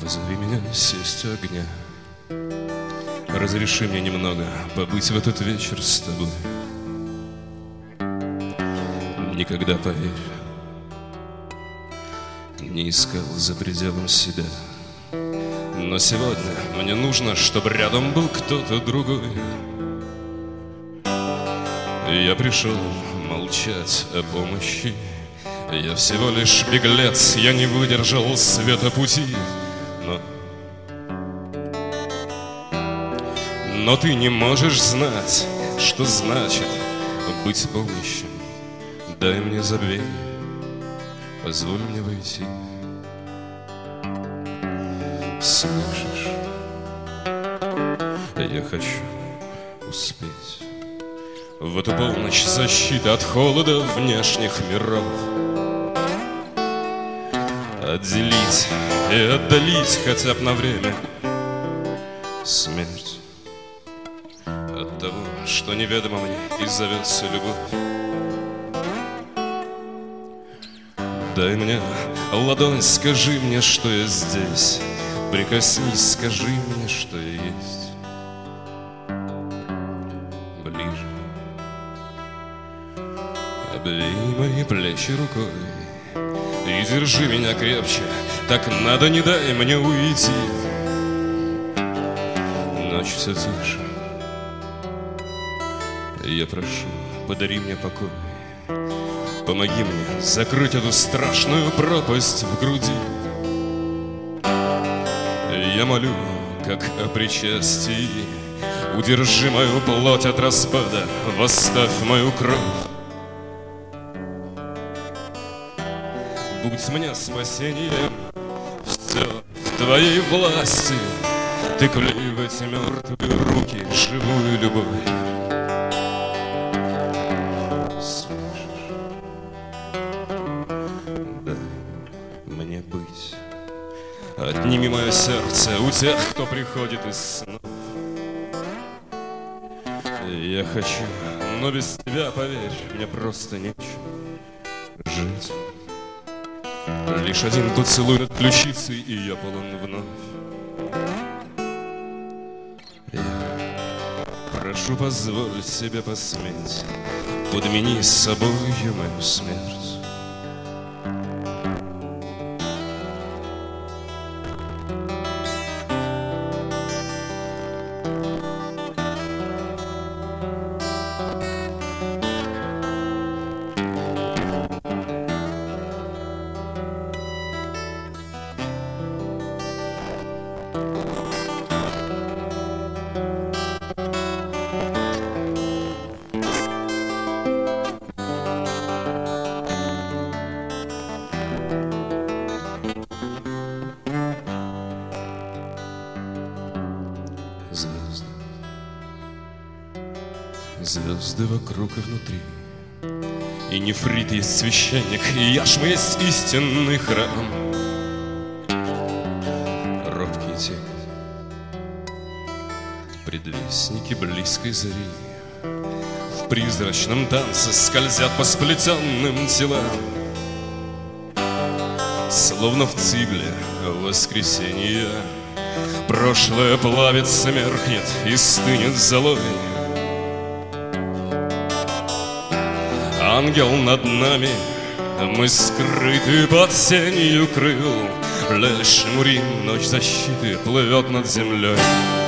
Позови меня сесть у огня. Разреши мне немного побыть в этот вечер с тобой. Никогда, поверь, не искал за пределом себя. Но сегодня мне нужно, чтобы рядом был кто-то другой. Я пришел молчать о помощи. Я всего лишь беглец, я не выдержал света пути. Но ты не можешь знать, что значит быть помнящим. Дай мне забвение, позволь мне войти. Слышишь, я хочу успеть в эту полночь защиты от холода внешних миров. Отделить и отдалить хотя бы на время смерть от того, что неведомо мне и зовется любовь. Дай мне ладонь, скажи мне, что я здесь. Прикоснись, скажи мне, что я есть. Ближе обвей мои плечи рукой и держи меня крепче. Так надо, не дай мне уйти. Ночь все тише. Я прошу, подари мне покой. Помоги мне закрыть эту страшную пропасть в груди. Я молю, как о причастии. Удержи мою плоть от распада, восставь мою кровь. Будь мне спасением, все в твоей власти. Ты клей в эти мертвые руки живую любовь. Слышишь? Дай мне быть. Отними мое сердце у тех, кто приходит из снов. Я хочу, но без тебя, поверь, мне просто нечем жить. Лишь один поцелуй над ключицей, и я полон вновь. Я прошу, позволь себе посметь. Подмени с собою мою смерть. Звезды, звезды вокруг и внутри. И нефрит есть священник, и яшма есть истинный храм. Робкие тени, предвестники близкой зари, в призрачном танце скользят по сплетенным телам. Словно в цигле воскресенья прошлое плавится, меркнет и стынет золой. Ангел над нами, мы скрыты под сенью крыл. Лишь Мурим, ночь защиты, плывет над землей.